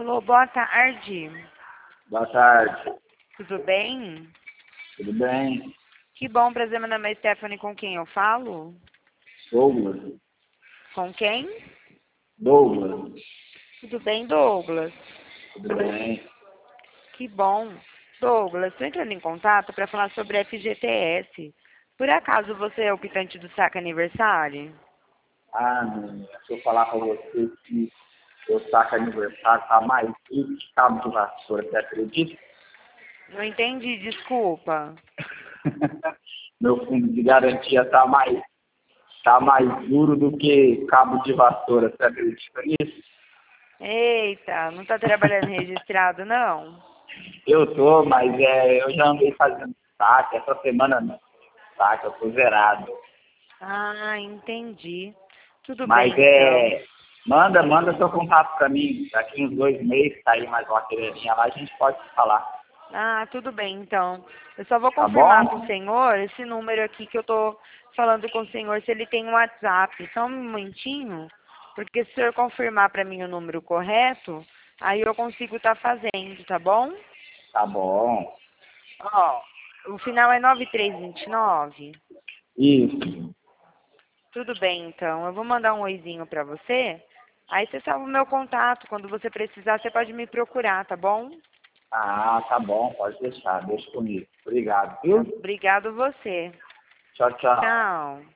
Alô, boa tarde. Boa tarde. Tudo bem? Tudo bem? Que bom, prazer, meu nome é Stephanie, com quem eu falo? Douglas. Com quem? Douglas. Tudo bem, Douglas? Tudo bem? Que bom. Douglas, estou entrando em contato para falar sobre FGTS. Por acaso você é o optante do saque aniversário? Ah, menina, se eu falar pra você que eu saco aniversário, tá mais duro que cabo de vassoura, você acredita? Não entendi, desculpa. Meu fundo de garantia tá mais duro do que cabo de vassoura, você acredita nisso? Eita, não está trabalhando registrado, não? Eu tô, mas eu já andei fazendo saque, essa semana não. Saque, eu tô zerado. Ah, entendi. Tudo Mas bem, então. manda seu contato pra mim. Daqui uns 2 meses, tá aí mais uma querelhinha lá, a gente pode falar. Ah, tudo bem, então. Eu só vou Tá confirmar com o bom? senhor esse número aqui que eu tô falando com o senhor, se ele tem um WhatsApp. Só um momentinho, porque se o senhor confirmar para mim o número correto, aí eu consigo estar fazendo, tá bom? Tá bom. Ó, o final é 9329. Isso. Tudo bem, então. Eu vou mandar um oizinho para você. Aí você salva o meu contato. Quando você precisar, você pode me procurar, tá bom? Ah, tá bom, pode deixar. Deixa comigo. Obrigado, Tá, viu? obrigado você. Tchau, tchau. Tchau.